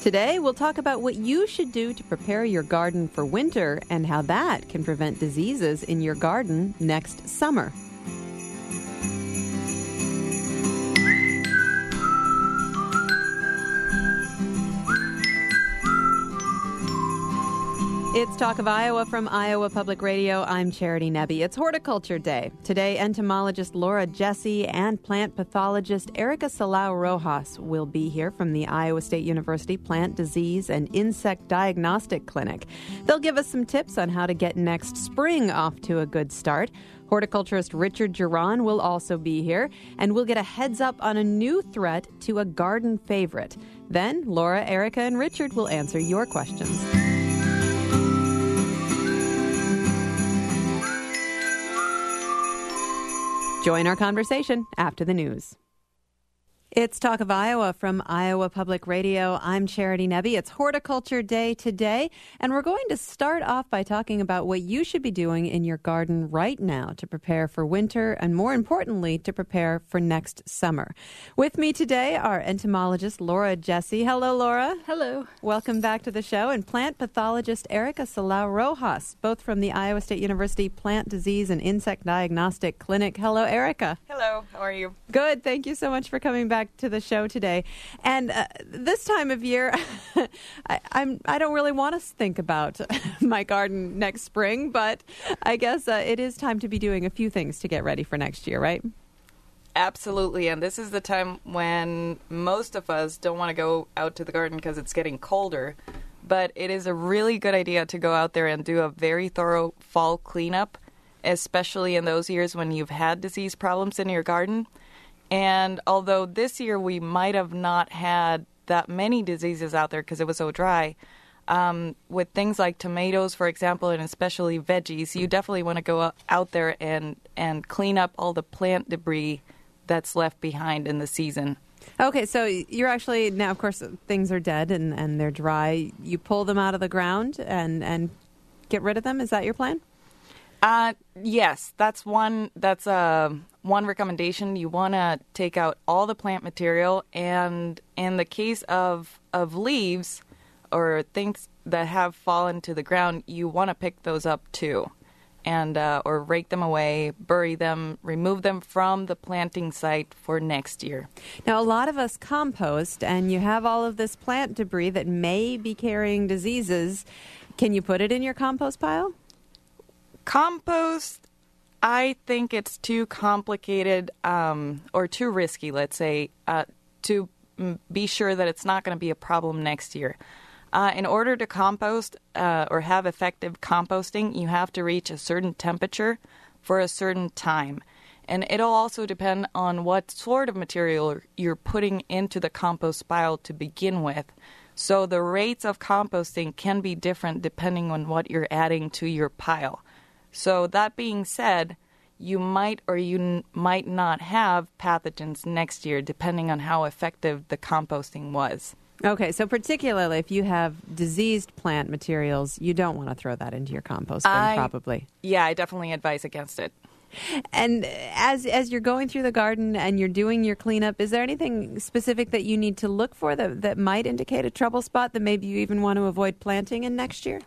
Today, we'll talk about what you should do to prepare your garden for winter and how that can prevent diseases in your garden next summer. It's Talk of Iowa from Iowa Public Radio. I'm Charity Nebbe. It's Horticulture Day. Today, entomologist Laura Jesse and plant pathologist Erica Salau Rojas will be here from the Iowa State University Plant Disease and Insect Diagnostic Clinic. They'll give us some tips on how to get next spring off to a good start. Horticulturist Richard Geron will also be here, and we'll get a heads up on a new threat to a garden favorite. Then, Laura, Erica, and Richard will answer your questions. Join our conversation after the news. It's Talk of Iowa from Iowa Public Radio. I'm Charity Nebbe. It's Horticulture Day today, and we're going to start off by talking about what you should be doing in your garden right now to prepare for winter and, more importantly, to prepare for next summer. With me today are entomologist Laura Jesse. Hello, Laura. Hello. Welcome back to the show. And plant pathologist Erica Salau Rojas, both from the Iowa State University Plant Disease and Insect Diagnostic Clinic. Hello, Erica. Hello. How are you? Good. Thank you so much for coming back to the show today. And this time of year, I don't really want to think about my garden next spring, but I guess it is time to be doing a few things to get ready for next year, right? Absolutely. And this is the time when most of us don't want to go out to the garden because it's getting colder. But it is a really good idea to go out there and do a very thorough fall cleanup, especially in those years when you've had disease problems in your garden. And although this year we might have not had that many diseases out there because it was so dry, with things like tomatoes, for example, and especially veggies, you definitely want to go out there and clean up all the plant debris that's left behind in the season. Okay, so you're actually, now of course things are dead and they're dry. You pull them out of the ground and get rid of them? Is that your plan? Yes, that's one recommendation. You want to take out all the plant material, and in the case of leaves or things that have fallen to the ground, you want to pick those up too, and or rake them away, bury them, remove them from the planting site for next year. Now, a lot of us compost, and you have all of this plant debris that may be carrying diseases. Can you put it in your compost pile? Compost, I think it's too complicated or too risky, let's say, to be sure that it's not going to be a problem next year. In order to compost or have effective composting, you have to reach a certain temperature for a certain time. And it'll also depend on what sort of material you're putting into the compost pile to begin with. So the rates of composting can be different depending on what you're adding to your pile. So that being said, you might or you might not have pathogens next year, depending on how effective the composting was. Okay, so particularly if you have diseased plant materials, you don't want to throw that into your compost bin, probably. Yeah, I definitely advise against it. And as you're going through the garden and you're doing your cleanup, is there anything specific that you need to look for that might indicate a trouble spot that maybe you even want to avoid planting in next year?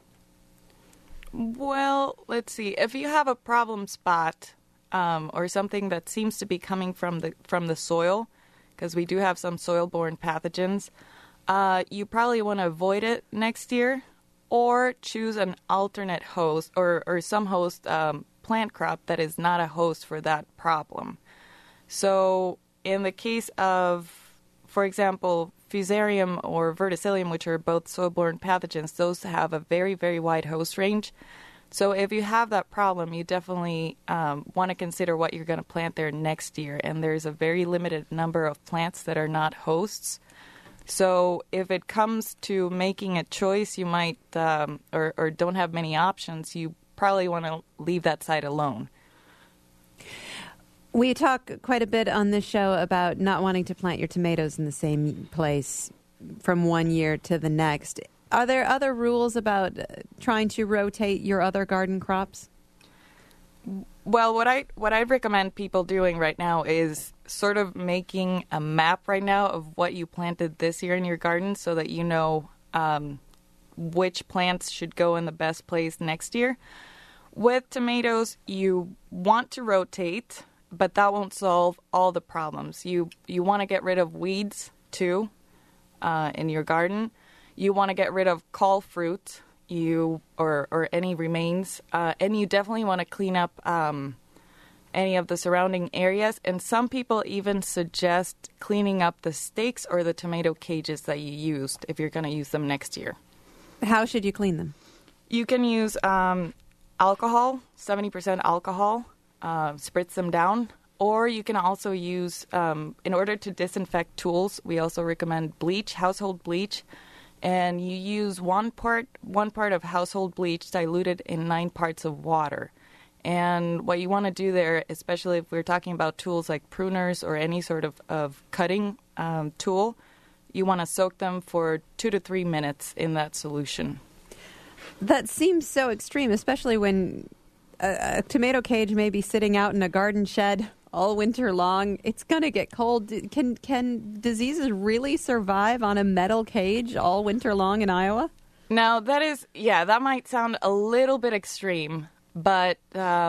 Well, let's see. If you have a problem spot or something that seems to be coming from the soil, because we do have some soil-borne pathogens, you probably want to avoid it next year, or choose an alternate host or some host plant crop that is not a host for that problem. So in the case of, for example, Fusarium or Verticillium, which are both soil-borne pathogens, those have a very, very wide host range. So if you have that problem, you definitely want to consider what you're going to plant there next year. And there's a very limited number of plants that are not hosts. So if it comes to making a choice, you might, or don't have many options, you probably want to leave that site alone. We talk quite a bit on this show about not wanting to plant your tomatoes in the same place from one year to the next. Are there other rules about trying to rotate your other garden crops? Well, what I recommend people doing right now is sort of making a map right now of what you planted this year in your garden so that you know which plants should go in the best place next year. With tomatoes, you want to rotate, but that won't solve all the problems. You want to get rid of weeds, too, in your garden. You want to get rid of call fruit or any remains. And you definitely want to clean up any of the surrounding areas. And some people even suggest cleaning up the stakes or the tomato cages that you used if you're going to use them next year. How should you clean them? You can use alcohol, 70% alcohol, spritz them down. Or you can also use, in order to disinfect tools, we also recommend bleach, household bleach. And you use one part of household bleach diluted in 9 parts of water. And what you want to do there, especially if we're talking about tools like pruners or any sort of cutting tool, you want to soak them for 2 to 3 minutes in that solution. That seems so extreme, especially when a tomato cage may be sitting out in a garden shed all winter long. It's going to get cold. Can diseases really survive on a metal cage all winter long in Iowa? Now, that might sound a little bit extreme, but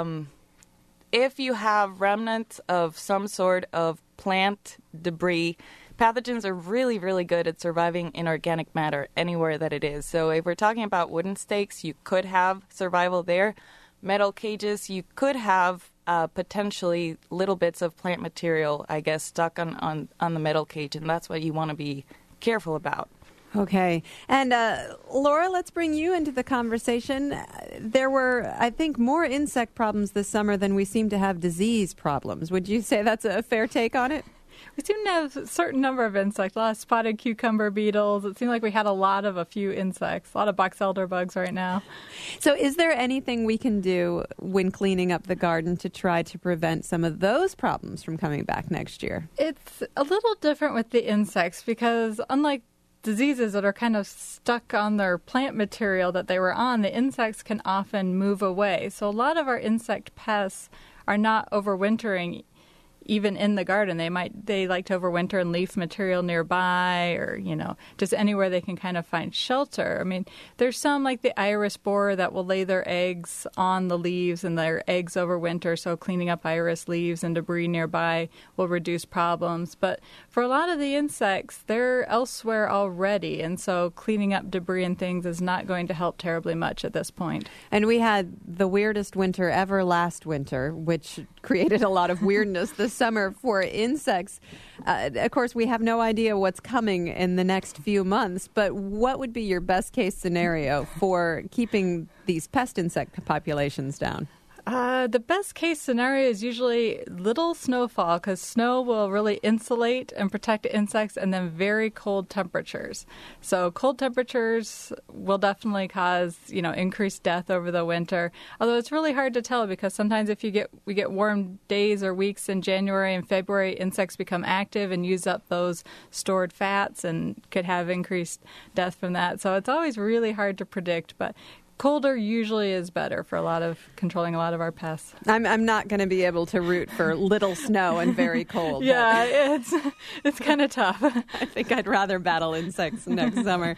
if you have remnants of some sort of plant debris, pathogens are really, really good at surviving in organic matter anywhere that it is. So if we're talking about wooden stakes, you could have survival there. Metal cages, you could have potentially little bits of plant material, I guess, stuck on the metal cage, and that's what you want to be careful about. Okay. And Laura, let's bring you into the conversation. There were, I think, more insect problems this summer than we seem to have disease problems. Would you say that's a fair take on it? We seem to have a certain number of insects, a lot of spotted cucumber beetles. It seemed like we had a few insects, a lot of box elder bugs right now. So is there anything we can do when cleaning up the garden to try to prevent some of those problems from coming back next year? It's a little different with the insects because unlike diseases that are kind of stuck on their plant material that they were on, the insects can often move away. So a lot of our insect pests are not overwintering even in the garden. They like to overwinter in leaf material nearby or, just anywhere they can kind of find shelter. I mean, there's some like the iris borer that will lay their eggs on the leaves and their eggs overwinter, so cleaning up iris leaves and debris nearby will reduce problems. But for a lot of the insects, they're elsewhere already, and so cleaning up debris and things is not going to help terribly much at this point. And we had the weirdest winter ever last winter, which created a lot of weirdness this summer for insects. Of course, we have no idea what's coming in the next few months, but what would be your best case scenario for keeping these pest insect populations down? The best case scenario is usually little snowfall because snow will really insulate and protect insects, and then very cold temperatures. So cold temperatures will definitely cause, increased death over the winter. Although it's really hard to tell because sometimes if we get warm days or weeks in January and February, insects become active and use up those stored fats and could have increased death from that. So it's always really hard to predict, but colder usually is better for controlling a lot of our pests. I'm not going to be able to root for little snow and very cold. Yeah, it's kind of tough. I think I'd rather battle insects next summer.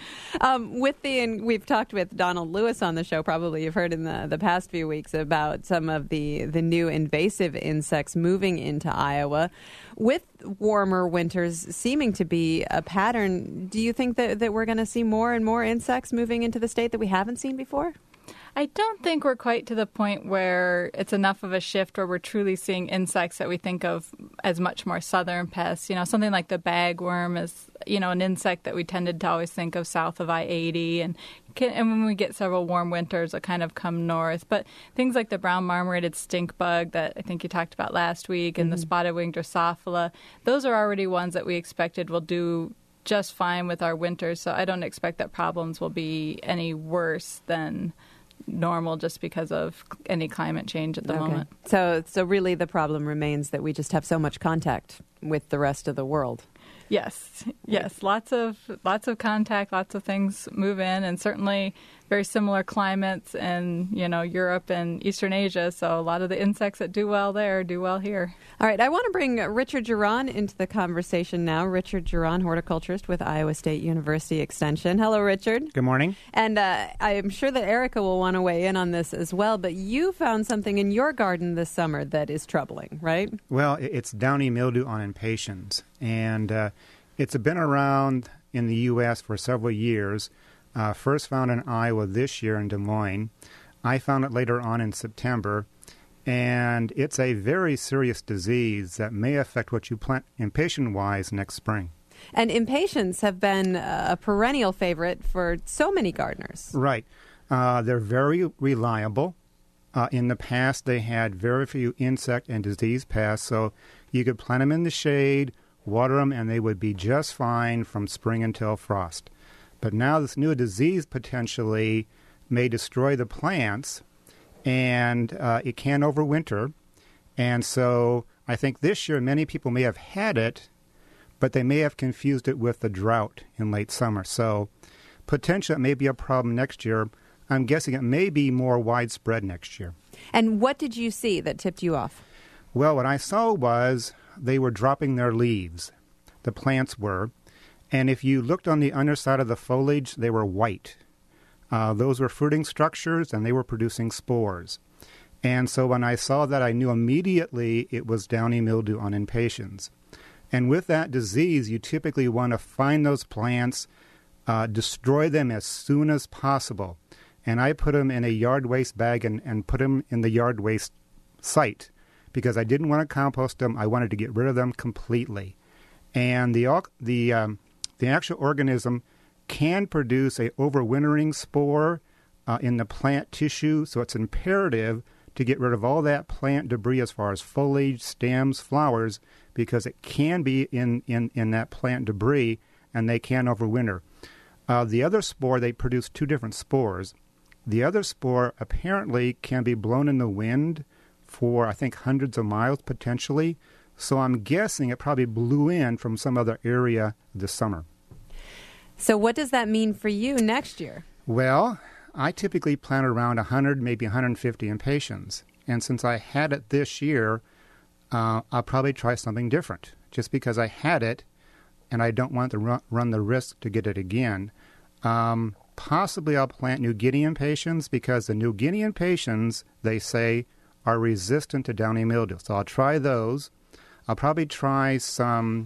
We've talked with Donald Lewis on the show. Probably you've heard in the past few weeks about some of the new invasive insects moving into Iowa. With warmer winters seeming to be a pattern, do you think that we're going to see more and more insects moving into the state that we haven't seen before? I don't think we're quite to the point where it's enough of a shift where we're truly seeing insects that we think of as much more southern pests. Something like the bagworm is, an insect that we tended to always think of south of I-80. And when we get several warm winters, it kind of come north. But things like the brown marmorated stink bug that I think you talked about last week and the spotted-winged Drosophila, those are already ones that we expected will do just fine with our winters. So I don't expect that problems will be any worse than normal just because of any climate change at the moment. So really the problem remains that we just have so much contact with the rest of the world. Yes, lots of contact, lots of things move in, and certainly very similar climates in Europe and Eastern Asia. So a lot of the insects that do well there do well here. All right, I want to bring Richard Geron into the conversation now. Richard Geron, horticulturist with Iowa State University Extension. Hello, Richard. Good morning. And I'm sure that Erica will want to weigh in on this as well. But you found something in your garden this summer that is troubling, right? Well, it's downy mildew on impatiens, and it's been around in the U.S. for several years. First found in Iowa this year in Des Moines. I found it later on in September, and it's a very serious disease that may affect what you plant impatient-wise next spring. And impatiens have been a perennial favorite for so many gardeners. Right. They're very reliable. In the past, they had very few insect and disease pests, so you could plant them in the shade, water them, and they would be just fine from spring until frost. But now this new disease potentially may destroy the plants, and it can overwinter. And so I think this year many people may have had it, but they may have confused it with the drought in late summer. So potentially it may be a problem next year. I'm guessing it may be more widespread next year. And what did you see that tipped you off? Well, what I saw was they were dropping their leaves. The plants were. And if you looked on the underside of the foliage, they were white. Those were fruiting structures, and they were producing spores. And so when I saw that, I knew immediately it was downy mildew on impatiens. And with that disease, you typically want to find those plants, destroy them as soon as possible. And I put them in a yard waste bag and put them in the yard waste site because I didn't want to compost them. I wanted to get rid of them completely. And the actual organism can produce a overwintering spore in the plant tissue, so it's imperative to get rid of all that plant debris as far as foliage, stems, flowers, because it can be in that plant debris, and they can overwinter. The other spore, they produce two different spores. The other spore apparently can be blown in the wind for, I think, hundreds of miles potentially. So I'm guessing it probably blew in from some other area this summer. So what does that mean for you next year? Well, I typically plant around 100, maybe 150 impatiens. And since I had it this year, I'll probably try something different. Just because I had it and I don't want to run the risk to get it again. Possibly I'll plant New Guinea impatiens because the New Guinea impatiens, they say, are resistant to downy mildew. So I'll try those. I'll probably try some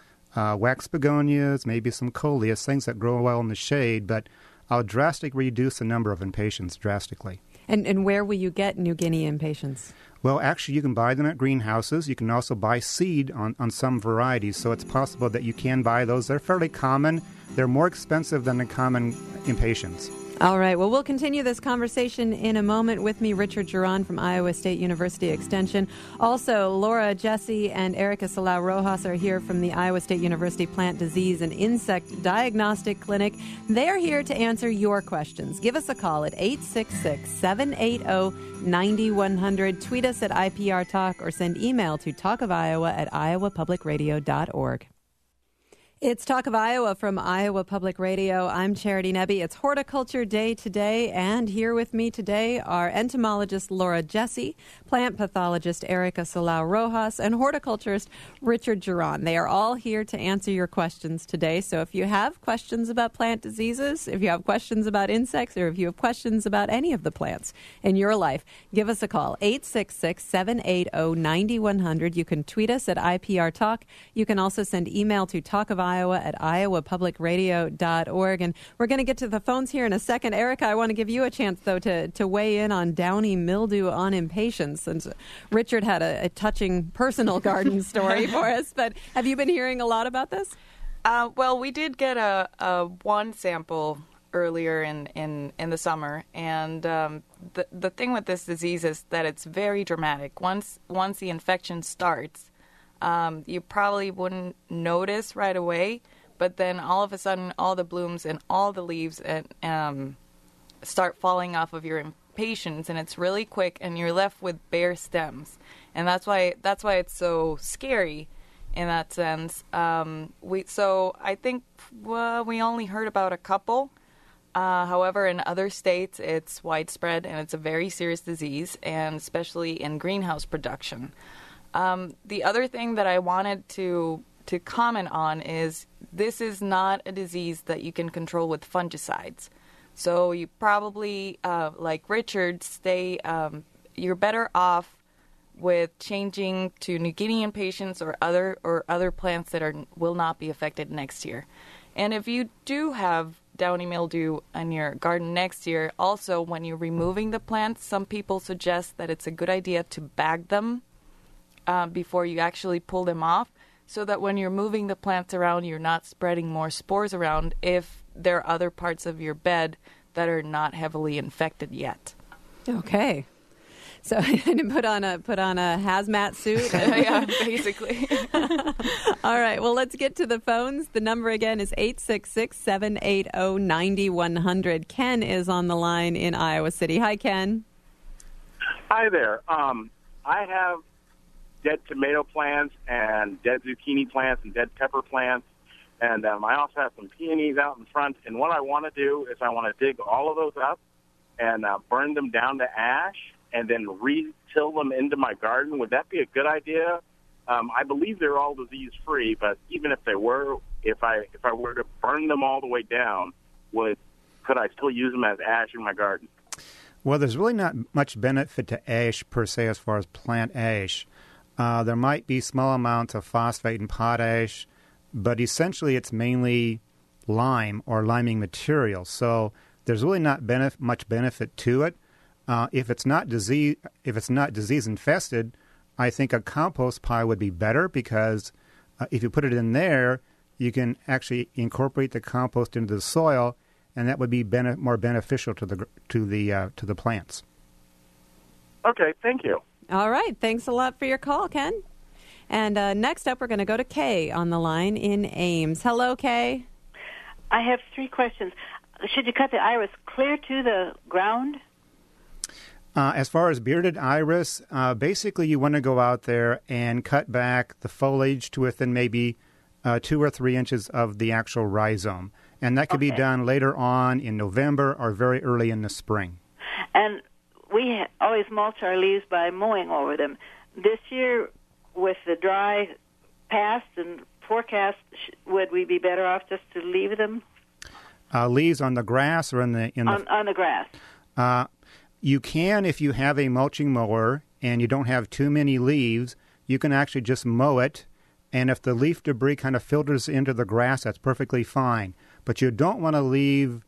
wax begonias, maybe some coleus, things that grow well in the shade, but I'll drastically reduce the number of impatiens drastically. And where will you get New Guinea impatiens? Well, actually, you can buy them at greenhouses. You can also buy seed on some varieties, so it's possible that you can buy those. They're fairly common. They're more expensive than the common impatiens. All right. Well, we'll continue this conversation in a moment. With me, Richard Geron from Iowa State University Extension. Also, Laura Jesse and Erica Salau Rojas are here from the Iowa State University Plant Disease and Insect Diagnostic Clinic. They are here to answer your questions. Give us a call at 866-780-9100. Tweet us at IPR Talk or send email to talkofiowa@iowapublicradio.org. It's Talk of Iowa from Iowa Public Radio. I'm Charity Nebbe. It's Horticulture Day today, and here with me today are entomologist Laura Jesse, plant pathologist Erica Salau Rojas, and horticulturist Richard Geron. They are all here to answer your questions today. So if you have questions about plant diseases, if you have questions about insects, or if you have questions about any of the plants in your life, give us a call, 866-780-9100. You can tweet us at IPR Talk. You can also send email to talkofiowa@iowapublicradio.org. And we're going to get to the phones here in a second. Erica, I want to give you a chance, though, to weigh in on downy mildew on impatiens. Since Richard had a touching personal garden story for us. But have you been hearing a lot about this? Well, we did get a one sample earlier in the summer. And the thing with this disease is that it's very dramatic. Once the infection starts, you probably wouldn't notice right away, but then all of a sudden, all the blooms and all the leaves start falling off of your impatiens, and it's really quick, and you're left with bare stems, and that's why it's so scary. in that sense. So I think we only heard about a couple. However, in other states, it's widespread and it's a very serious disease, and especially in greenhouse production. The other thing that I wanted to comment on is this is not a disease that you can control with fungicides. So you probably, like Richard, you're better off with changing to New Guinean patience or other plants that will not be affected next year. And if you do have downy mildew in your garden next year, also when you're removing the plants, some people suggest that it's a good idea to bag them before you actually pull them off, so that when you're moving the plants around, you're not spreading more spores around if there are other parts of your bed that are not heavily infected yet. Okay. So put on a hazmat suit. Yeah, basically. All right. Well, let's get to the phones. The number again is 866-780-9100. Ken is on the line in Iowa City. Hi, Ken. Hi there. I have dead tomato plants and dead zucchini plants and dead pepper plants, and I also have some peonies out in front. And what I want to do is I want to dig all of those up and burn them down to ash, and then re-till them into my garden. Would that be a good idea? I believe they're all disease-free, but even if they were, if I were to burn them all the way down, could I still use them as ash in my garden? Well, there's really not much benefit to ash per se as far as plant ash. There might be small amounts of phosphate and potash, but essentially it's mainly lime or liming material. So there's really not much benefit to it. If it's not disease infested, I think a compost pile would be better, because if you put it in there, you can actually incorporate the compost into the soil, and that would be more beneficial to the plants. Okay, thank you. All right. Thanks a lot for your call, Ken. And next up, we're going to go to Kay on the line in Ames. Hello, Kay. I have 3 questions. Should you cut the iris clear to the ground? As far as bearded iris, basically you want to go out there and cut back the foliage to within maybe 2 or 3 inches of the actual rhizome. And that could be done later on in November or very early in the spring. And we always mulch our leaves by mowing over them. This year, with the dry past and forecast, would we be better off just to leave them? Leaves on the grass or on the grass? You can, if you have a mulching mower and you don't have too many leaves, you can actually just mow it, and if the leaf debris kind of filters into the grass, that's perfectly fine. But you don't want to leave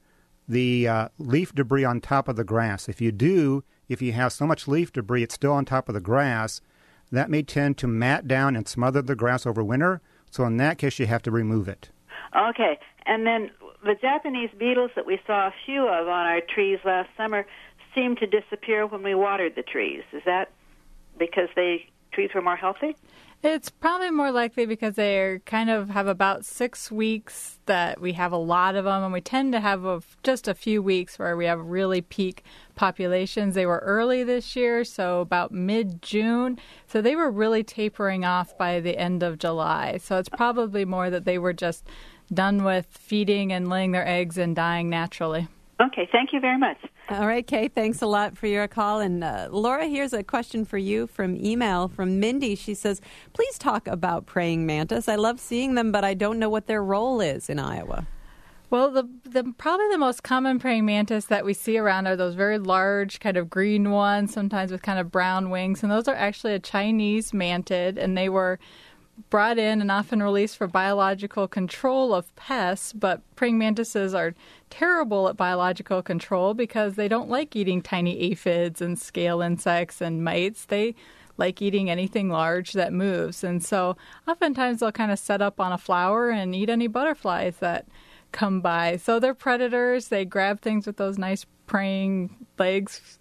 the leaf debris on top of the grass. If you do, if you have so much leaf debris it's still on top of the grass, that may tend to mat down and smother the grass over winter. So in that case, you have to remove it. Okay. And then the Japanese beetles that we saw a few of on our trees last summer seemed to disappear when we watered the trees. Is that because trees were more healthy? It's probably more likely because they kind of have about 6 weeks that we have a lot of them, and we tend to have just a few weeks where we have really peak populations. They were early this year, so about mid-June. So they were really tapering off by the end of July. So it's probably more that they were just done with feeding and laying their eggs and dying naturally. Okay, thank you very much. All right, Kay, thanks a lot for your call. And Laura, here's a question for you from email from Mindy. She says, please talk about praying mantis. I love seeing them, but I don't know what their role is in Iowa. Well, probably the most common praying mantis that we see around are those very large kind of green ones, sometimes with kind of brown wings. And those are actually a Chinese mantid, and they were brought in and often released for biological control of pests, but praying mantises are terrible at biological control because they don't like eating tiny aphids and scale insects and mites. They like eating anything large that moves. And so oftentimes they'll kind of set up on a flower and eat any butterflies that come by. So they're predators. They grab things with those nice praying legs.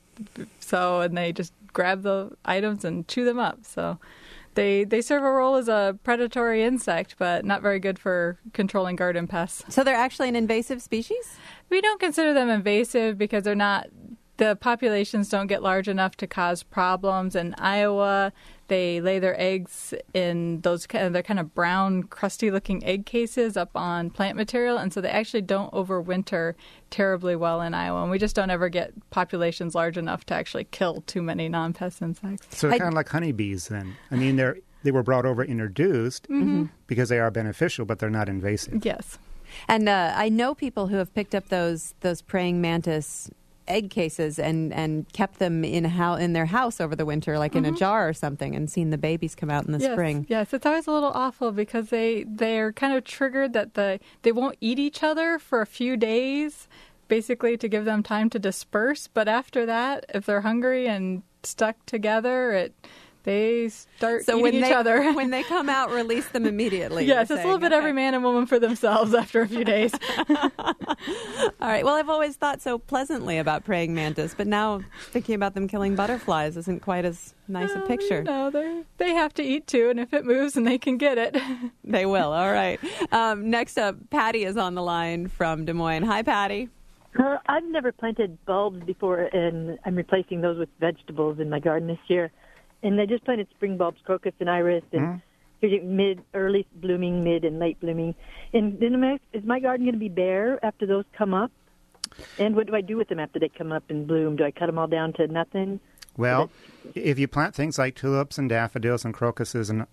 And they just grab the items and chew them up. So They serve a role as a predatory insect, but not very good for controlling garden pests. So they're actually an invasive species? We don't consider them invasive because the populations don't get large enough to cause problems. In Iowa, they lay their eggs in they're kind of brown, crusty-looking egg cases up on plant material, and so they actually don't overwinter terribly well in Iowa. And we just don't ever get populations large enough to actually kill too many non-pest insects. So kind of like honeybees then. I mean, they were brought over introduced because they are beneficial, but they're not invasive. Yes. And I know people who have picked up those praying mantis egg cases and kept them in their house over the winter, like in a jar or something, and seen the babies come out in the spring. Yes, it's always a little awful because they're kind of triggered that they won't eat each other for a few days, basically to give them time to disperse. But after that, if they're hungry and stuck together, they start eating each other. When they come out, release them immediately. Yes, it's a little bit every man and woman for themselves after a few days. All right. Well, I've always thought so pleasantly about praying mantis, but now thinking about them killing butterflies isn't quite as nice a picture. No, they have to eat too, and if it moves and they can get it. They will. All right. Next up, Patty is on the line from Des Moines. Hi, Patty. I've never planted bulbs before, and I'm replacing those with vegetables in my garden this year. And I just planted spring bulbs, crocus and iris, and early blooming, mid, and late blooming. And then is my garden going to be bare after those come up? And what do I do with them after they come up and bloom? Do I cut them all down to nothing? Well, if you plant things like tulips and daffodils and crocuses and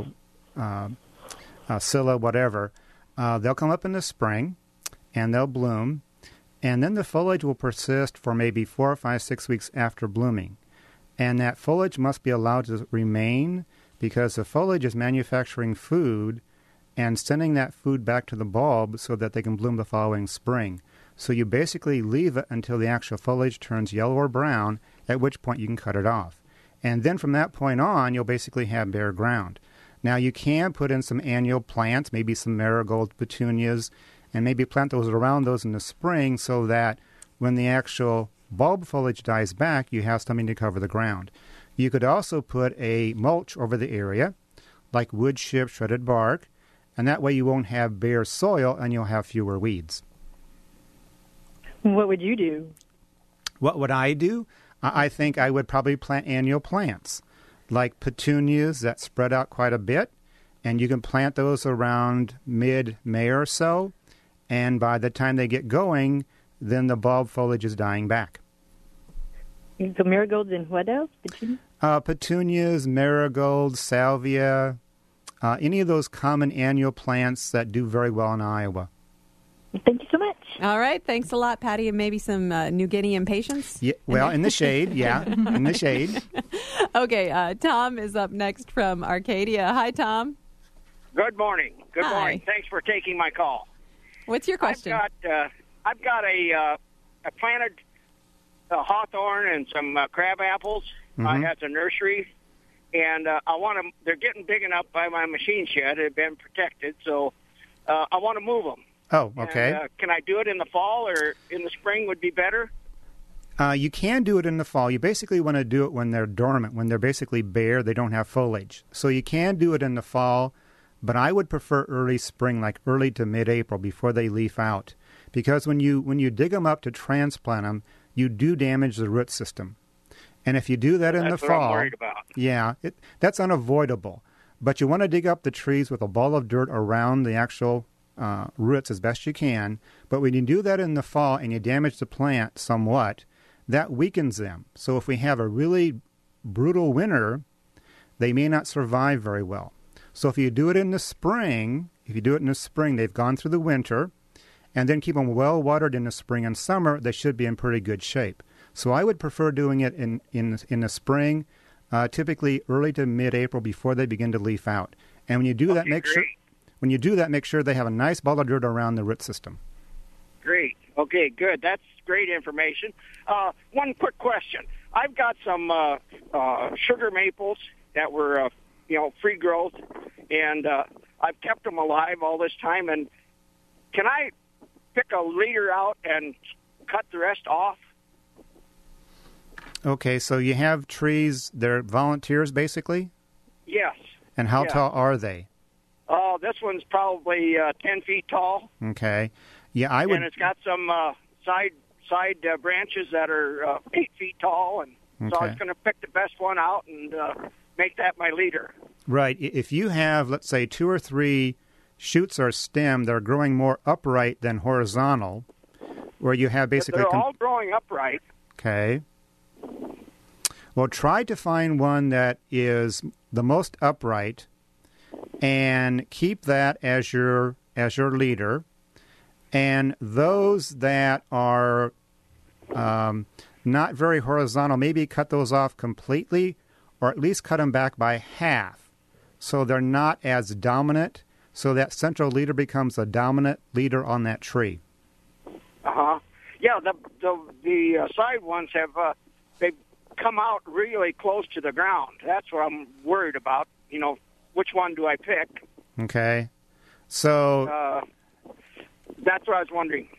scilla, whatever, they'll come up in the spring, and they'll bloom. And then the foliage will persist for maybe 4 or 5, 6 weeks after blooming. And that foliage must be allowed to remain because the foliage is manufacturing food and sending that food back to the bulb so that they can bloom the following spring. So you basically leave it until the actual foliage turns yellow or brown, at which point you can cut it off. And then from that point on, you'll basically have bare ground. Now, you can put in some annual plants, maybe some marigold petunias, and maybe plant those around those in the spring so that when the actual bulb foliage dies back, you have something to cover the ground. You could also put a mulch over the area, like wood chip, shredded bark, and that way you won't have bare soil and you'll have fewer weeds. What would you do? What would I do? I think I would probably plant annual plants, like petunias that spread out quite a bit, and you can plant those around mid-May or so, and by the time they get going, then the bulb foliage is dying back. So marigolds and what else? Petunias, marigolds, salvia, any of those common annual plants that do very well in Iowa. Thank you so much. All right. Thanks a lot, Patty. And maybe some New Guinea impatiens? Yeah, well, in the shade, in the shade. Okay. Tom is up next from Arcadia. Hi, Tom. Good morning. Good Hi. morning. Thanks for taking my call. What's your question? I've got I planted hawthorn and some crab apples at the nursery, and they're getting big enough by my machine shed. They've been protected, so I want to move them. Oh, okay. And, can I do it in the fall or in the spring would be better? You can do it in the fall. You basically want to do it when they're dormant, when they're basically bare, they don't have foliage. So you can do it in the fall, but I would prefer early spring, like early to mid-April before they leaf out. Because when you dig them up to transplant them, you do damage the root system. And if you do that in the fall, that's what I'm worried about. Yeah, that's unavoidable. But you want to dig up the trees with a ball of dirt around the actual roots as best you can. But when you do that in the fall and you damage the plant somewhat, that weakens them. So if we have a really brutal winter, they may not survive very well. So if you do it in the spring, they've gone through the winter, and then keep them well watered in the spring and summer, they should be in pretty good shape. So I would prefer doing it in the spring, typically early to mid-April before they begin to leaf out. And when you do that, make sure they have a nice ball of dirt around the root system. Great. Okay, good. That's great information. One quick question. I've got some sugar maples that were, free growth, and I've kept them alive all this time. And can I pick a leader out and cut the rest off? Okay, so you have trees, they're volunteers basically? Yes. And how tall are they? This one's probably 10 feet tall. Okay. Yeah, I would. And it's got some side branches that are 8 feet tall, and so I was going to pick the best one out and make that my leader. Right. If you have, let's say, 2 or 3 shoots or stem that are growing more upright than horizontal, where you have basically... But they're all growing upright. Okay. Well, try to find one that is the most upright and keep that as your leader. And those that are not very horizontal, maybe cut those off completely or at least cut them back by half so they're not as dominant, so that central leader becomes a dominant leader on that tree. Uh-huh. Yeah, the side ones have they've come out really close to the ground. That's what I'm worried about. You know, which one do I pick? Okay. So that's what I was wondering.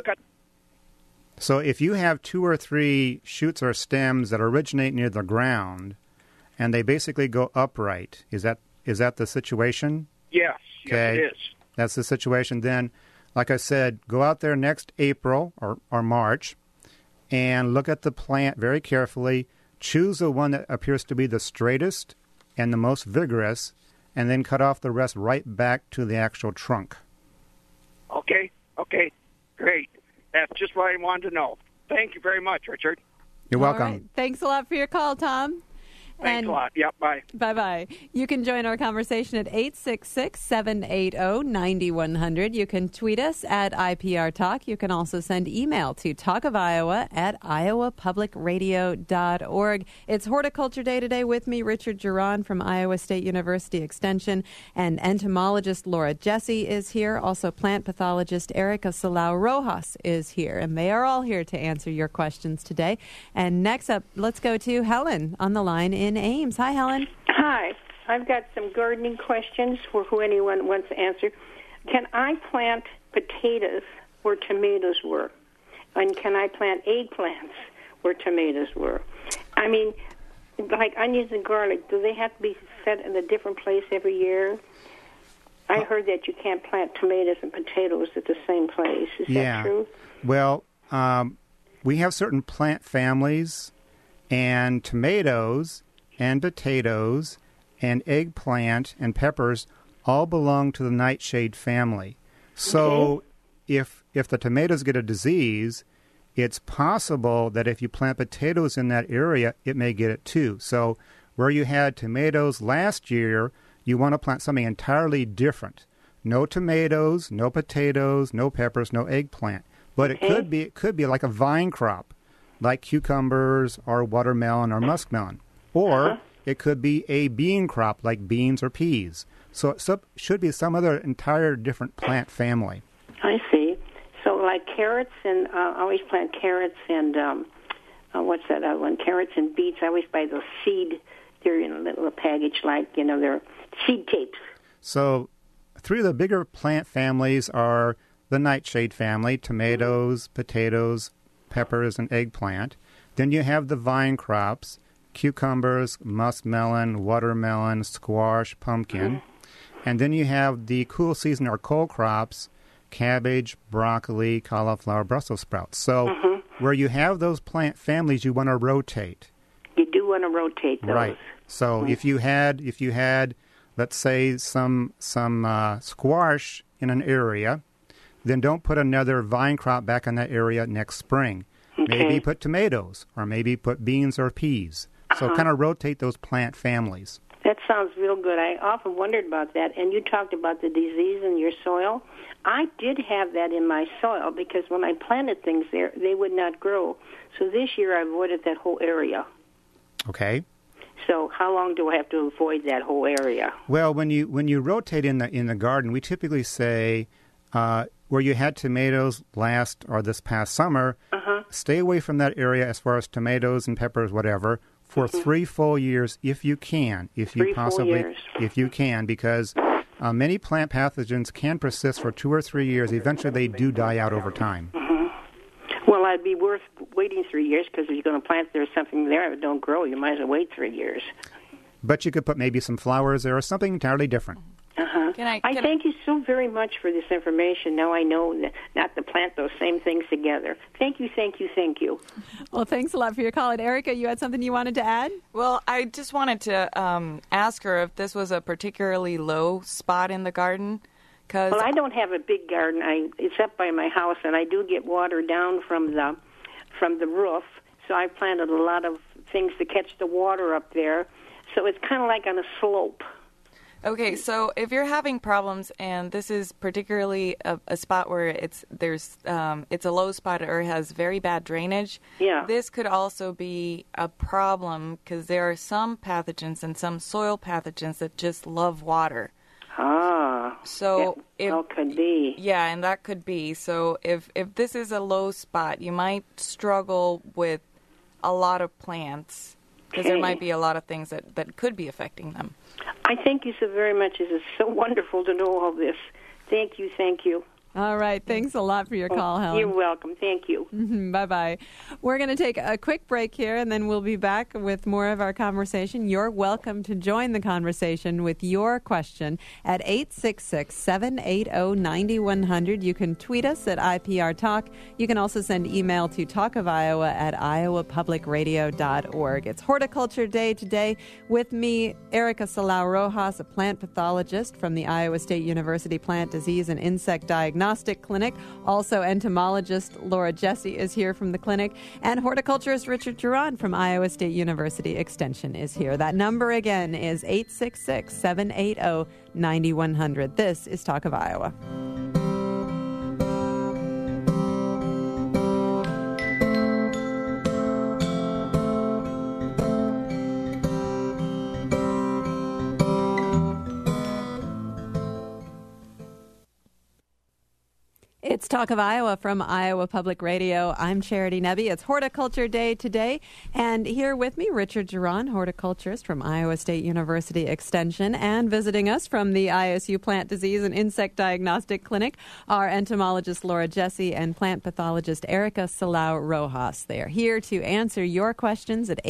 So if you have 2 or 3 shoots or stems that originate near the ground and they basically go upright, is that the situation? Yes. Okay. Yes, it is. That's the situation. Then, like I said, go out there next April or March and look at the plant very carefully. Choose the one that appears to be the straightest and the most vigorous, and then cut off the rest right back to the actual trunk. Okay, great. That's just what I wanted to know. Thank you very much, Richard. You're welcome. All right. Thanks a lot for your call, Tom. Thanks a lot. Yep, bye. Bye-bye. You can join our conversation at 866-780-9100. You can tweet us at IPR Talk. You can also send email to talkofiowa@iowapublicradio.org. It's Horticulture Day today. With me, Richard Giron from Iowa State University Extension, and entomologist Laura Jesse is here. Also, plant pathologist Erica Salau Rojas is here, and they are all here to answer your questions today. And next up, let's go to Helen on the line in Ames. Hi, Helen. Hi. I've got some gardening questions for who anyone wants to answer. Can I plant potatoes where tomatoes were? And can I plant eggplants where tomatoes were? I mean, like onions and garlic, do they have to be set in a different place every year? I heard that you can't plant tomatoes and potatoes at the same place. Is that true? Well, we have certain plant families, and tomatoes and potatoes and eggplant and peppers all belong to the nightshade family. So if the tomatoes get a disease, it's possible that if you plant potatoes in that area, it may get it too. So where you had tomatoes last year, you want to plant something entirely different. No tomatoes, no potatoes, no peppers, no eggplant. But it could be like a vine crop, like cucumbers or watermelon or muskmelon. Or it could be a bean crop like beans or peas. So it should be some other entire different plant family. I see. So like carrots, and I always plant carrots and, what's that other one? Carrots and beets. I always buy those seed. They're in a little package like, they're seed tapes. So 3 of the bigger plant families are the nightshade family, tomatoes, potatoes, peppers, and eggplant. Then you have the vine crops, cucumbers, muskmelon, watermelon, squash, pumpkin. And then you have the cool season or cold crops, cabbage, broccoli, cauliflower, Brussels sprouts. So where you have those plant families, you want to rotate. You do want to rotate those. Right. So if you had, let's say, some squash in an area, then don't put another vine crop back in that area next spring. Maybe put tomatoes, or maybe put beans or peas. So kind of rotate those plant families. That sounds real good. I often wondered about that. And you talked about the disease in your soil. I did have that in my soil because when I planted things there, they would not grow. So this year I avoided that whole area. Okay. So how long do I have to avoid that whole area? Well, when you rotate in the garden, we typically say where you had tomatoes last or this past summer, stay away from that area as far as tomatoes and peppers, whatever, for 3 full years if you can, if you can, because many plant pathogens can persist for 2 or 3 years. Eventually, they do die out over time. Well, it'd be worth waiting 3 years because if you're going to plant there's something there that don't grow, you might as well wait 3 years. But you could put maybe some flowers there or something entirely different. Uh-huh. I thank you so very much for this information. Now I know not to plant those same things together. Thank you, thank you, thank you. Well, thanks a lot for your call. And Erica, you had something you wanted to add? Well, I just wanted to ask her if this was a particularly low spot in the garden. Well, I don't have a big garden. It's up by my house, and I do get water down from the roof. So I planted a lot of things to catch the water up there. So it's kind of like on a slope. Okay, so if you're having problems, and this is particularly a spot where it's a low spot or has very bad drainage, this could also be a problem because there are some pathogens and some soil pathogens that just love water. So could be. Yeah, and that could be. So if this is a low spot, you might struggle with a lot of plants because there might be a lot of things that could be affecting them. I thank you so very much. It is so wonderful to know all this. Thank you, thank you. All right. Thanks a lot for your call, Helen. You're welcome. Thank you. Bye-bye. We're going to take a quick break here, and then we'll be back with more of our conversation. You're welcome to join the conversation with your question at 866-780-9100. You can tweet us at IPR Talk. You can also send email to talkofiowa@iowapublicradio.org. It's Horticulture Day today. With me, Erica Salau Rojas, a plant pathologist from the Iowa State University Plant Disease and Insect Diagnostic Clinic. Also, entomologist Laura Jesse is here from the clinic. And horticulturist Richard Giron from Iowa State University Extension is here. That number again is 866-780-9100. This is Talk of Iowa. It's Talk of Iowa from Iowa Public Radio. I'm Charity Nebbe. It's Horticulture Day today. And here with me, Richard Giron, horticulturist from Iowa State University Extension. And visiting us from the ISU Plant Disease and Insect Diagnostic Clinic are entomologist Laura Jesse and plant pathologist Erica Salau Rojas. They are here to answer your questions at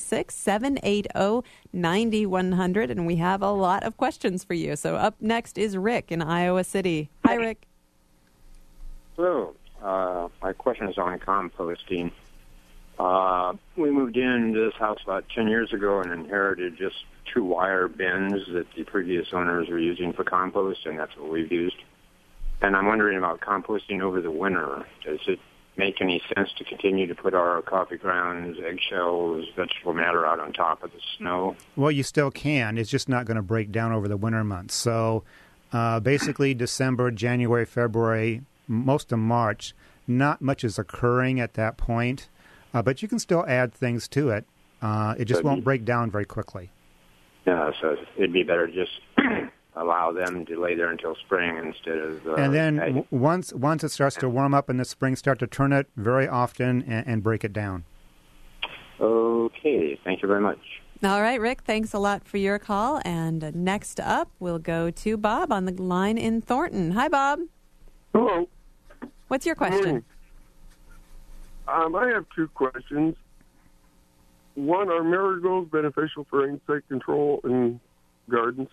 866-780-9100. And we have a lot of questions for you. So up next is Rick in Iowa City. Hi, Rick. Hello. My question is on composting. We moved into this house about 10 years ago and inherited just 2 wire bins that the previous owners were using for compost, and that's what we've used. And I'm wondering about composting over the winter. Does it make any sense to continue to put our coffee grounds, eggshells, vegetable matter out on top of the snow? Well, you still can. It's just not going to break down over the winter months. So basically December, January, February, most of March, not much is occurring at that point, but you can still add things to it. It just won't break down very quickly. Yeah, so it'd be better to just allow them to lay there until spring instead of... and then once it starts to warm up in the spring, start to turn it very often and break it down. Okay, thank you very much. All right, Rick, thanks a lot for your call. And next up, we'll go to Bob on the line in Thornton. Hi, Bob. Hello. What's your question? I have 2 questions. One, are marigolds beneficial for insect control in gardens?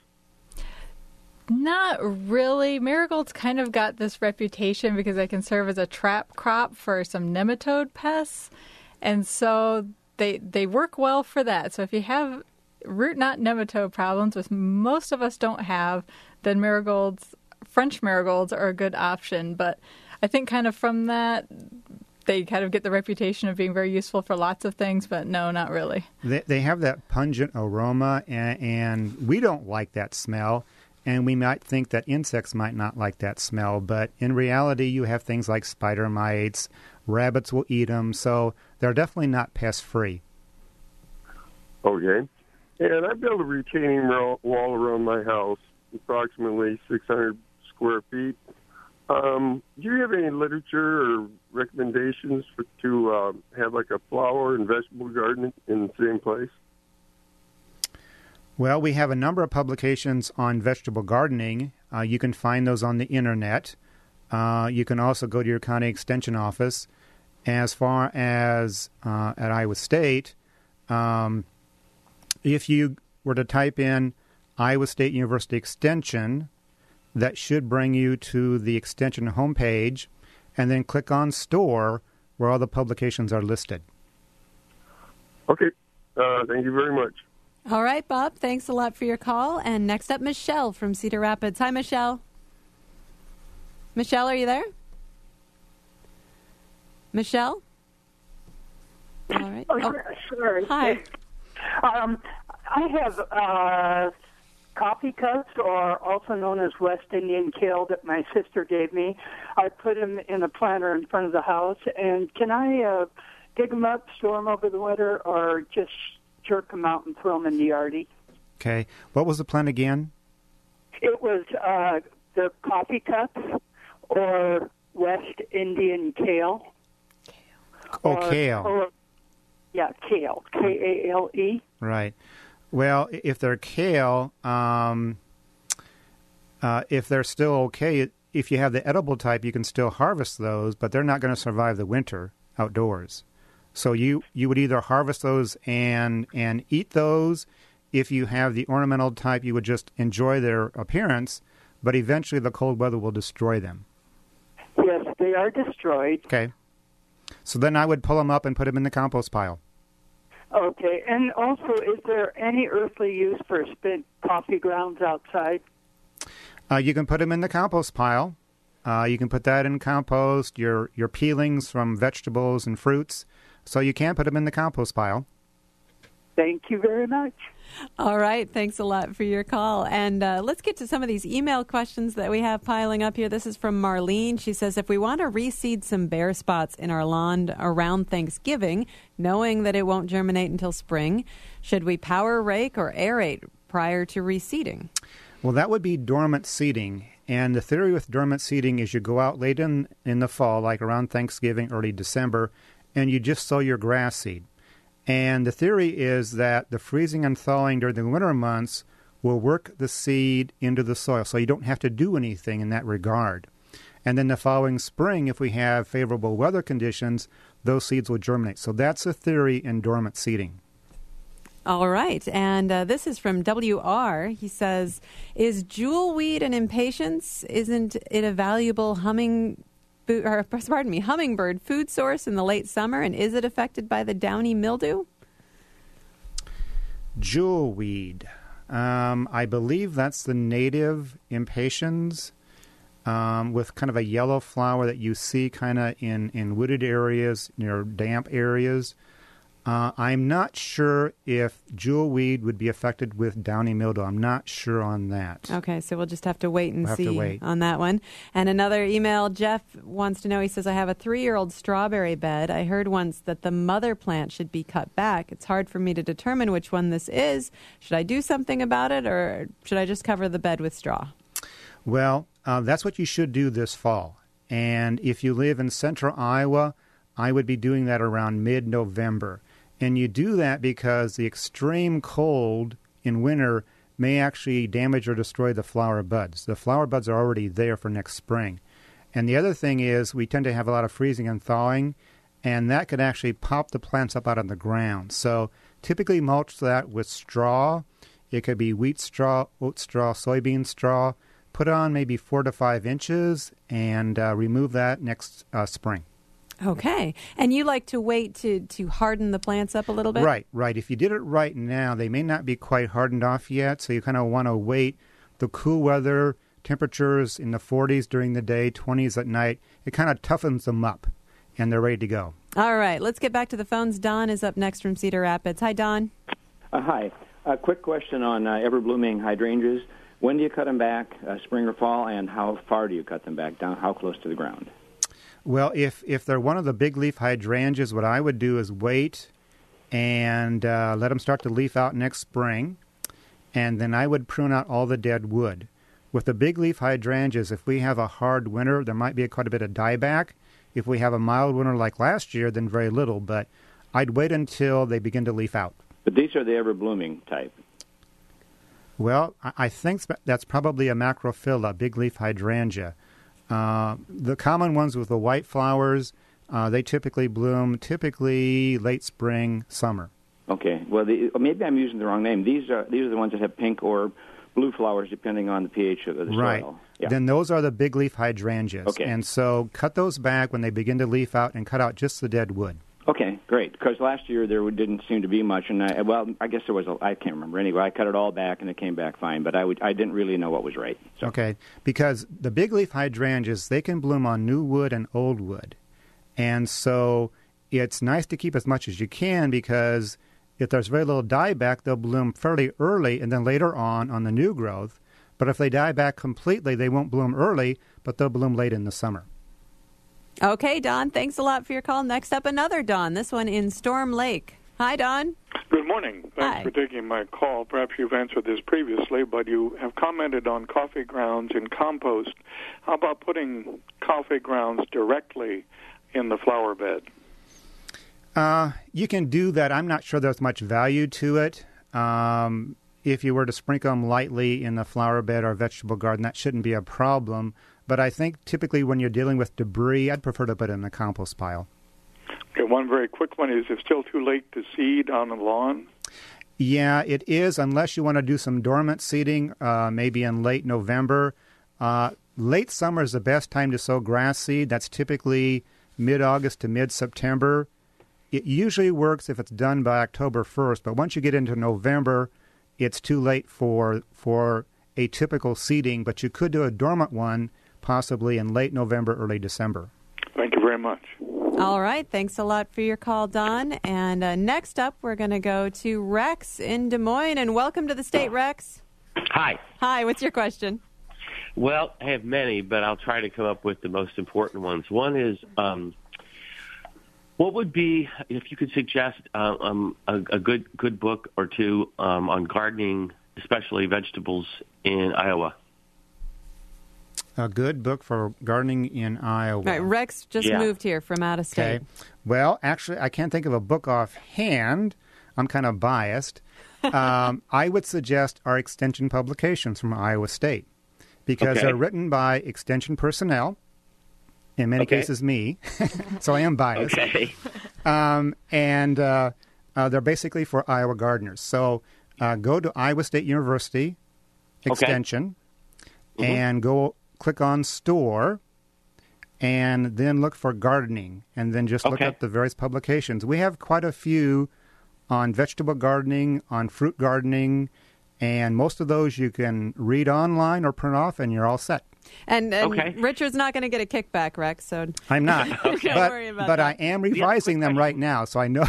Not really. Marigolds kind of got this reputation because they can serve as a trap crop for some nematode pests. And so they work well for that. So if you have root knot nematode problems, which most of us don't have, then marigolds, French marigolds, are a good option. But I think kind of from that, they kind of get the reputation of being very useful for lots of things, but no, not really. They have that pungent aroma, and we don't like that smell, and we might think that insects might not like that smell, but in reality, you have things like spider mites, rabbits will eat them, so they're definitely not pest-free. Okay. And I built a retaining wall around my house, approximately 600 square feet. Do you have any literature or recommendations to have like a flower and vegetable garden in the same place? Well, we have a number of publications on vegetable gardening. You can find those on the internet. You can also go to your county extension office. As far as at Iowa State, if you were to type in Iowa State University Extension. That should bring you to the Extension homepage, and then click on Store, where all the publications are listed. Okay. Thank you very much. All right, Bob. Thanks a lot for your call. And next up, Michelle from Cedar Rapids. Hi, Michelle. Michelle, are you there? Michelle? All right. Oh, sure. Hi. I have coffee cups, or also known as West Indian kale, that my sister gave me. I put them in a planter in front of the house. And can I dig them up, store them over the winter, or just jerk them out and throw them in the yardie? Okay. What was the plant again? It was the coffee cups or West Indian kale. Kale. Yeah, kale. Kale. Right. Well, if they're kale, if they're still okay, if you have the edible type, you can still harvest those, but they're not going to survive the winter outdoors. So you would either harvest those and eat those. If you have the ornamental type, you would just enjoy their appearance, but eventually the cold weather will destroy them. Yes, they are destroyed. Okay. So then I would pull them up and put them in the compost pile. Okay, and also, is there any earthly use for spent coffee grounds outside? You can put them in the compost pile. You can put that in compost, your peelings from vegetables and fruits. So you can put them in the compost pile. Thank you very much. All right. Thanks a lot for your call. And let's get to some of these email questions that we have piling up here. This is from Marlene. She says, if we want to reseed some bare spots in our lawn around Thanksgiving, knowing that it won't germinate until spring, should we power rake or aerate prior to reseeding? Well, that would be dormant seeding. And the theory with dormant seeding is you go out late in the fall, like around Thanksgiving, early December, and you just sow your grass seed. And the theory is that the freezing and thawing during the winter months will work the seed into the soil, so you don't have to do anything in that regard. And then the following spring, if we have favorable weather conditions, those seeds will germinate. So that's a theory in dormant seeding. All right. And this is from WR. He says, is jewelweed an impatiens? Isn't it a valuable hummingbird food source in the late summer, and is it affected by the downy mildew? Jewelweed. I believe that's the native impatiens with kind of a yellow flower that you see kind of in wooded areas, near damp areas. I'm not sure if jewelweed would be affected with downy mildew. I'm not sure on that. Okay, so we'll just have to wait and see on that one. And another email, Jeff wants to know, he says, I have a 3-year-old strawberry bed. I heard once that the mother plant should be cut back. It's hard for me to determine which one this is. Should I do something about it, or should I just cover the bed with straw? Well, that's what you should do this fall. And if you live in central Iowa, I would be doing that around mid-November. And you do that because the extreme cold in winter may actually damage or destroy the flower buds. The flower buds are already there for next spring. And the other thing is we tend to have a lot of freezing and thawing, and that could actually pop the plants up out of the ground. So typically mulch that with straw. It could be wheat straw, oat straw, soybean straw. Put on maybe 4 to 5 inches and remove that next spring. Okay. And you like to wait to harden the plants up a little bit? Right. If you did it right now, they may not be quite hardened off yet, so you kind of want to wait. The cool weather, temperatures in the 40s during the day, 20s at night, it kind of toughens them up, and they're ready to go. All right. Let's get back to the phones. Don is up next from Cedar Rapids. Hi, Don. Hi. A quick question on ever-blooming hydrangeas. When do you cut them back, spring or fall, and how far do you cut them back, down how close to the ground? Well, if they're one of the big leaf hydrangeas, what I would do is wait and let them start to leaf out next spring, and then I would prune out all the dead wood. With the big leaf hydrangeas, if we have a hard winter, there might be quite a bit of dieback. If we have a mild winter like last year, then very little, but I'd wait until they begin to leaf out. But these are the ever-blooming type. Well, I think that's probably a macrophylla, big leaf hydrangea. The common ones with the white flowers, they typically bloom late spring, summer. Okay. Well, maybe I'm using the wrong name. These are the ones that have pink or blue flowers depending on the pH of the right. soil. Yeah. Then those are the big leaf hydrangeas. Okay. And so cut those back when they begin to leaf out and cut out just the dead wood. Okay, great. Because last year there didn't seem to be much, and I guess there was. I can't remember. Anyway, I cut it all back, and it came back fine. But I didn't really know what was right. So. Okay, because the big leaf hydrangeas, they can bloom on new wood and old wood, and so it's nice to keep as much as you can because if there's very little dieback, they'll bloom fairly early, and then later on the new growth. But if they die back completely, they won't bloom early, but they'll bloom late in the summer. Okay, Don, thanks a lot for your call. Next up, another Don, this one in Storm Lake. Hi, Don. Good morning. Thanks for taking my call. Perhaps you've answered this previously, but you have commented on coffee grounds in compost. How about putting coffee grounds directly in the flower bed? You can do that. I'm not sure there's much value to it. If you were to sprinkle them lightly in the flower bed or vegetable garden, that shouldn't be a problem. But I think typically when you're dealing with debris, I'd prefer to put it in the compost pile. Okay, one very quick one. Is it still too late to seed on the lawn? Yeah, it is, unless you want to do some dormant seeding, maybe in late November. Late summer is the best time to sow grass seed. That's typically mid-August to mid-September. It usually works if it's done by October 1st, but once you get into November, it's too late for a typical seeding, but you could do a dormant one possibly in late November, early December. Thank you very much. All right. Thanks a lot for your call, Don. And next up, we're going to go to Rex in Des Moines. And welcome to the state, Rex. Hi. Hi. What's your question? Well, I have many, but I'll try to come up with the most important ones. One is, what would be, if you could suggest a good book or two on gardening, especially vegetables in Iowa? A good book for gardening in Iowa. Right, Rex just moved here from out of state. Okay. Well, actually, I can't think of a book offhand. I'm kind of biased. I would suggest our extension publications from Iowa State because they're written by extension personnel, in many cases me, so I am biased. Okay. And they're basically for Iowa gardeners. So go to Iowa State University Extension and click on store, and then look for gardening, and then just look up the various publications. We have quite a few on vegetable gardening, on fruit gardening, and most of those you can read online or print off, and you're all set. And Richard's not going to get a kickback, Rex, so I'm not. Don't worry about that. I am revising them right now, so I know.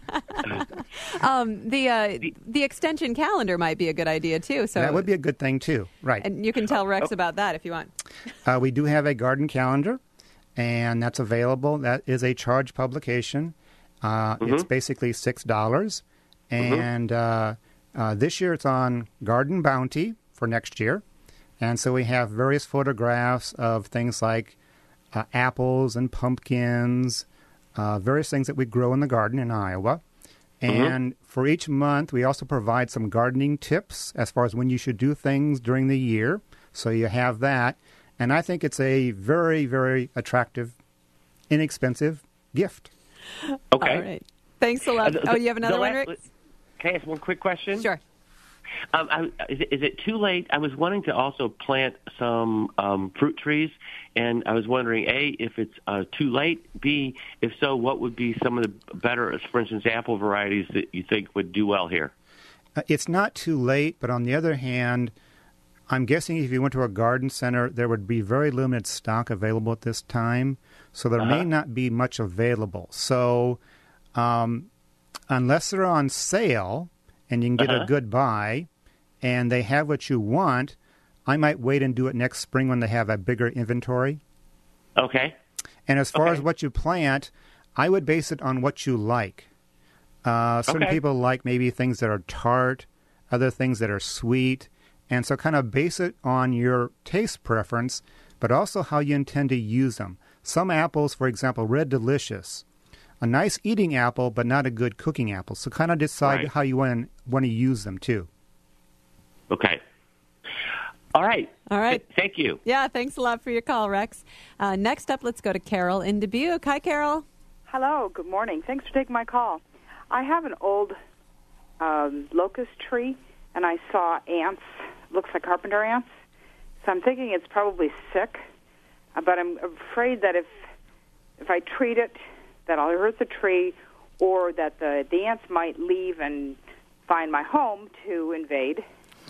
The extension calendar might be a good idea, too. So that would be a good thing, too. Right. And you can tell Rex about that if you want. We do have a garden calendar, and that's available. That is a charge publication. It's basically $6. And this year it's on Garden Bounty for next year. And so we have various photographs of things like apples and pumpkins, various things that we grow in the garden in Iowa. And for each month, we also provide some gardening tips as far as when you should do things during the year. So you have that. And I think it's a very, very attractive, inexpensive gift. Okay. All right. Thanks a lot. You have another one, Rick? Can I ask one quick question? Sure. Is it too late? I was wanting to also plant some fruit trees, and I was wondering, A, if it's too late, B, if so, what would be some of the better, for instance, apple varieties that you think would do well here? It's not too late, but on the other hand, I'm guessing if you went to a garden center, there would be very limited stock available at this time, so there may not be much available. So unless they're on sale and you can get a good buy, and they have what you want, I might wait and do it next spring when they have a bigger inventory. Okay. And as far as what you plant, I would base it on what you like. Certain people like maybe things that are tart, other things that are sweet, and so kind of base it on your taste preference, but also how you intend to use them. Some apples, for example, Red Delicious, a nice eating apple, but not a good cooking apple. So kind of decide how you want to use them, too. Okay. All right. All right. Thank you. Yeah, thanks a lot for your call, Rex. Next up, let's go to Carol in Dubuque. Hi, Carol. Hello. Good morning. Thanks for taking my call. I have an old locust tree, and I saw ants looks like carpenter ants. So I'm thinking it's probably sick, but I'm afraid that if I treat it, that I'll hurt the tree, or that the ants might leave and find my home to invade.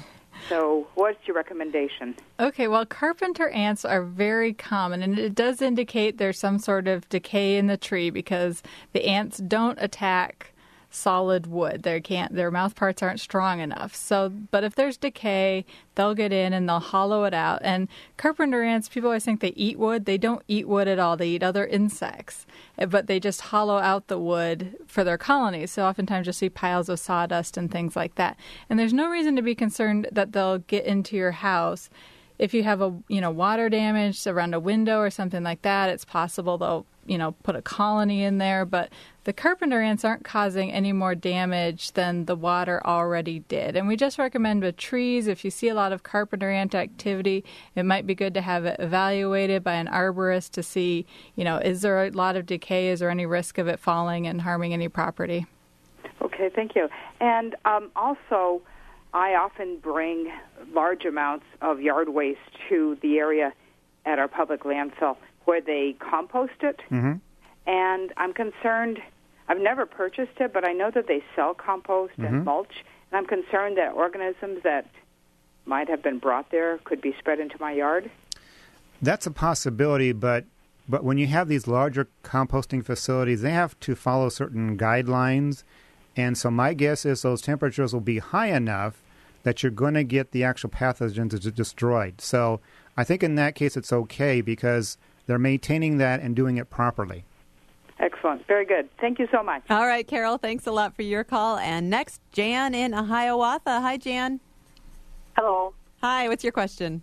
So what's your recommendation? Okay, well, carpenter ants are very common, and it does indicate there's some sort of decay in the tree because the ants don't attack solid wood. Their mouth parts aren't strong enough. But if there's decay, they'll get in and they'll hollow it out. And carpenter ants, people always think they eat wood. They don't eat wood at all. They eat other insects, but they just hollow out the wood for their colonies. So oftentimes you'll see piles of sawdust and things like that. And there's no reason to be concerned that they'll get into your house. If you have water damage around a window or something like that, it's possible they'll put a colony in there, but the carpenter ants aren't causing any more damage than the water already did. And we just recommend with trees, if you see a lot of carpenter ant activity, it might be good to have it evaluated by an arborist to see, is there a lot of decay? Is there any risk of it falling and harming any property? Okay, thank you. And also, I often bring large amounts of yard waste to the area at our public landfill where they compost it. Mm-hmm. And I'm concerned, I've never purchased it, but I know that they sell compost and mulch, and I'm concerned that organisms that might have been brought there could be spread into my yard. That's a possibility, but when you have these larger composting facilities, they have to follow certain guidelines, and so my guess is those temperatures will be high enough that you're going to get the actual pathogens destroyed. So I think in that case it's okay because they're maintaining that and doing it properly. Excellent. Very good. Thank you so much. All right, Carol, thanks a lot for your call. And next, Jan in Hiawatha. Hi, Jan. Hello. Hi, what's your question?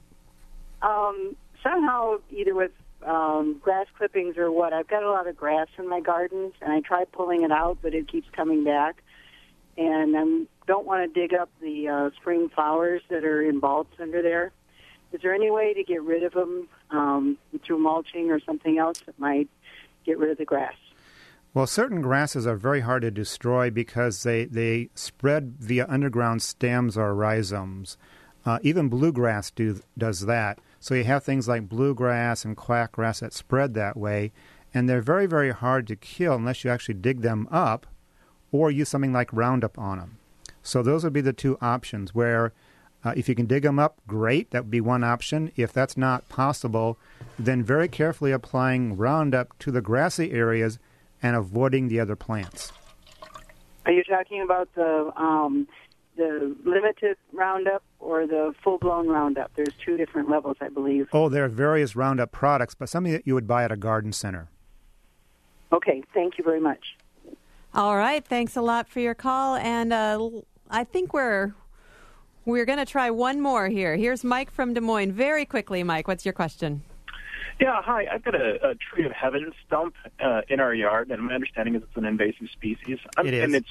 Somehow, either with grass clippings or what, I've got a lot of grass in my gardens, and I try pulling it out, but it keeps coming back. And I don't want to dig up the spring flowers that are in bulbs under there. Is there any way to get rid of them through mulching or something else that might get rid of the grass? Well, certain grasses are very hard to destroy because they spread via underground stems or rhizomes. Even bluegrass does that. So you have things like bluegrass and quackgrass that spread that way, and they're very, very hard to kill unless you actually dig them up or use something like Roundup on them. So those would be the two options where if you can dig them up, great. That would be one option. If that's not possible, then very carefully applying Roundup to the grassy areas and avoiding the other plants. Are you talking about the limited Roundup or the full-blown Roundup? There's two different levels, I believe. Oh, there are various Roundup products, but something that you would buy at a garden center. Okay, thank you very much. All right, thanks a lot for your call. And I think we're going to try one more here. Here's Mike from Des Moines. Very quickly, Mike, what's your question? Yeah, hi. I've got a tree of heaven stump in our yard, and my understanding is it's an invasive species. It is. And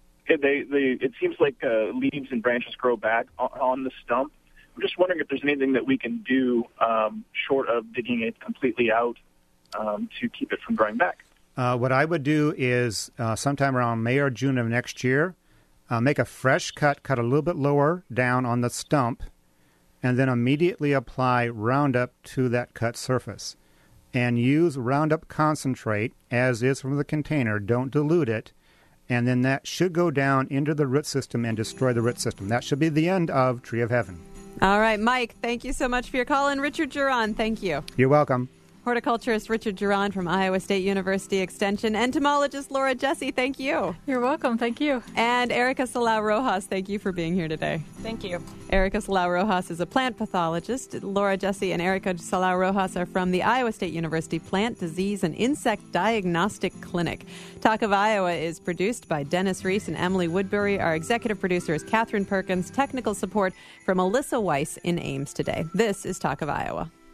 it seems like leaves and branches grow back on the stump. I'm just wondering if there's anything that we can do short of digging it completely out to keep it from growing back. What I would do is sometime around May or June of next year, make a fresh cut a little bit lower down on the stump, and then immediately apply Roundup to that cut surface. And use Roundup concentrate, as is from the container. Don't dilute it. And then that should go down into the root system and destroy the root system. That should be the end of Tree of Heaven. All right, Mike, thank you so much for your call. And Richard Giron, thank you. You're welcome. Horticulturist Richard Giron from Iowa State University Extension. Entomologist Laura Jesse, thank you. You're welcome. Thank you. And Erica Salau Rojas, thank you for being here today. Thank you. Erica Salau Rojas is a plant pathologist. Laura Jesse and Erica Salau Rojas are from the Iowa State University Plant Disease and Insect Diagnostic Clinic. Talk of Iowa is produced by Dennis Reese and Emily Woodbury. Our executive producer is Catherine Perkins. Technical support from Alyssa Weiss in Ames today. This is Talk of Iowa.